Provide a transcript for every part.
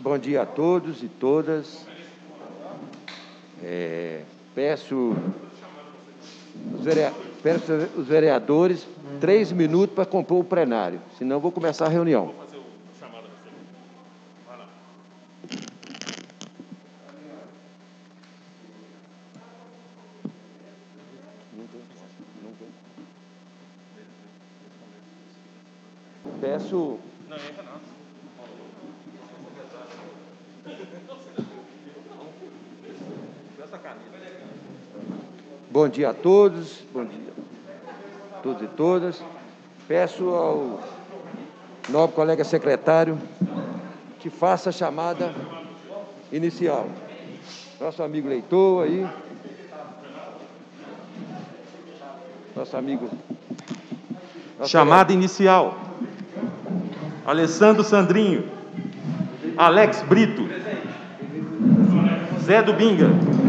Bom dia a todos e todas. Peço os vereadores 3 minutos para compor o plenário, senão vou começar a reunião. Peço... Não, entra não. Bom dia a todos, bom dia a todos e todas. Peço ao nobre colega secretário que faça a chamada inicial. Nosso amigo Leitor aí. Nosso amigo... Chamada inicial. Alessandro Sandrinho. Alex Brito. Zé do Binga.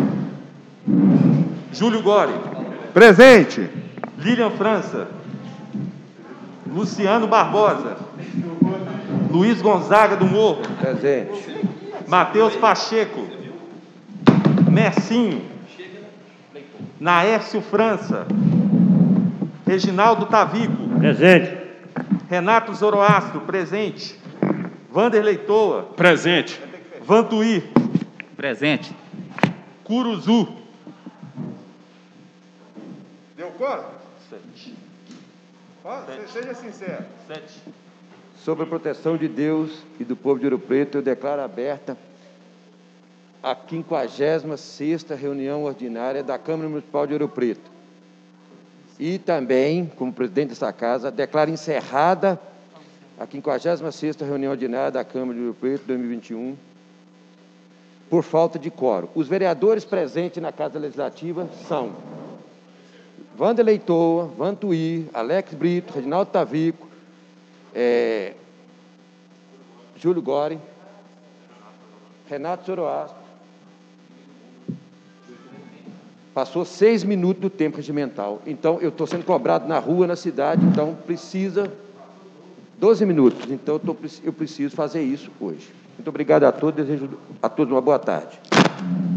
Júlio Gore. Presente. Lilian França. Luciano Barbosa. Luiz Gonzaga do Morro. Presente. Matheus Pacheco. Messinho. Naércio França. Reginaldo Tavico. Presente. Renato Zoroastro, presente. Vanderlei Toa. Presente. Vantuí. Presente. Curuzu. Deu conta? 7. Seja sincero. 7. Sob a proteção de Deus e do povo de Ouro Preto, eu declaro aberta a 56ª reunião ordinária da Câmara Municipal de Ouro Preto. E também, como presidente desta casa, declaro encerrada a 56ª reunião ordinária da Câmara de Ouro Preto 2021, por falta de quórum. Os vereadores presentes na Casa Legislativa são Vanderlei Toa, Vantuí, Alex Brito, Reginaldo Tavico, Júlio Gore, Renato Zoroastro. Passou 6 minutos do tempo regimental. Então, eu estou sendo cobrado na rua, na cidade, então precisa 12 minutos. Então, eu preciso fazer isso hoje. Muito obrigado a todos, desejo a todos uma boa tarde.